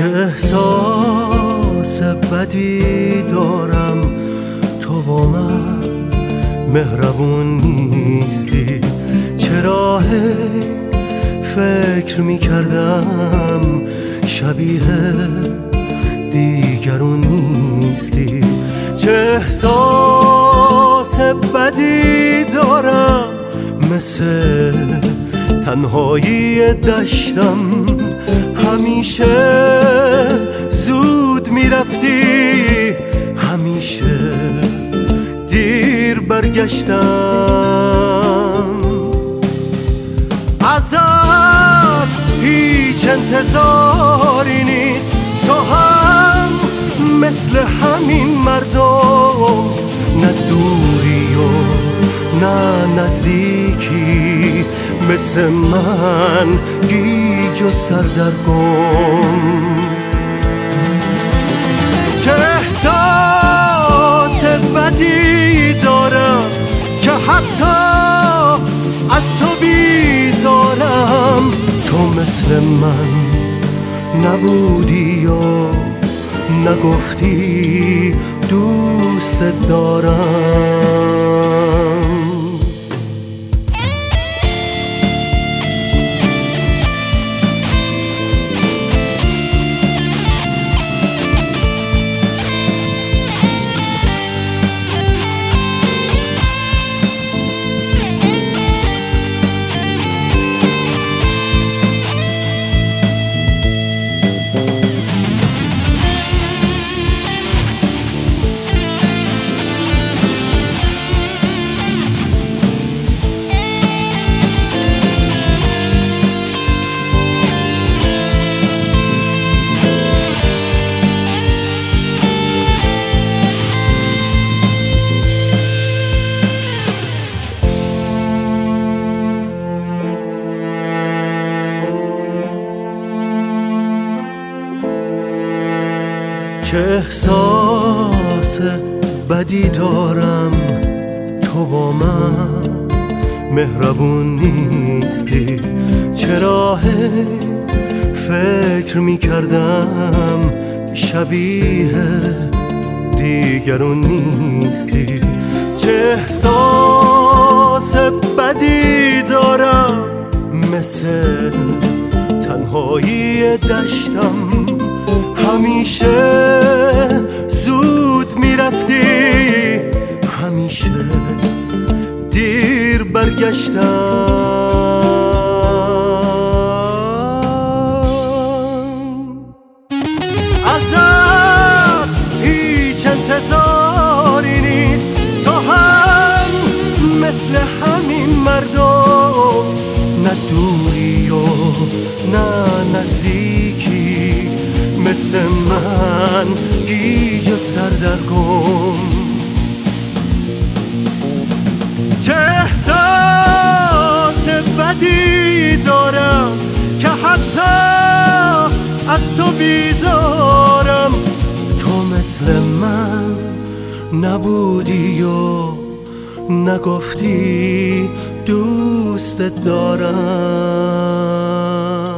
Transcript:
چه احساس بدی دارم، تو با من مهربون نیستی. چرا فکر میکردم شبیه دیگرون نیستی. چه احساس بدی دارم، مثل تنهایی دشتم. همیشه زود میرفتی، همیشه دیر برگشتم. ازت هیچ انتظاری نیست، تو هم مثل همین مردم، نه دوری و نه نزدیکی، مثل من گیج و سردرگم. چه احساس بدی دارم که حتی از تو بیزارم. تو مثل من نبودی و نگفتی دوست دارم. چه احساس بدی دارم، تو با من مهربون نیستی. چرا فکر میکردم شبیه دیگرون نیستی. چه احساس بدی دارم، مثل تنهایی دشتم. همیشه زود میرفتی، همیشه دیر برگشتم. ازت هیچ انتظاری نیست، تو هم مثل همین مردم، نه دوری و نه نزدیکی، مثل من گیج و سردرگم. چه احساس بدی دارم که حتی از تو بیزارم. تو مثل من نبودی و نگفتی دوست دارم.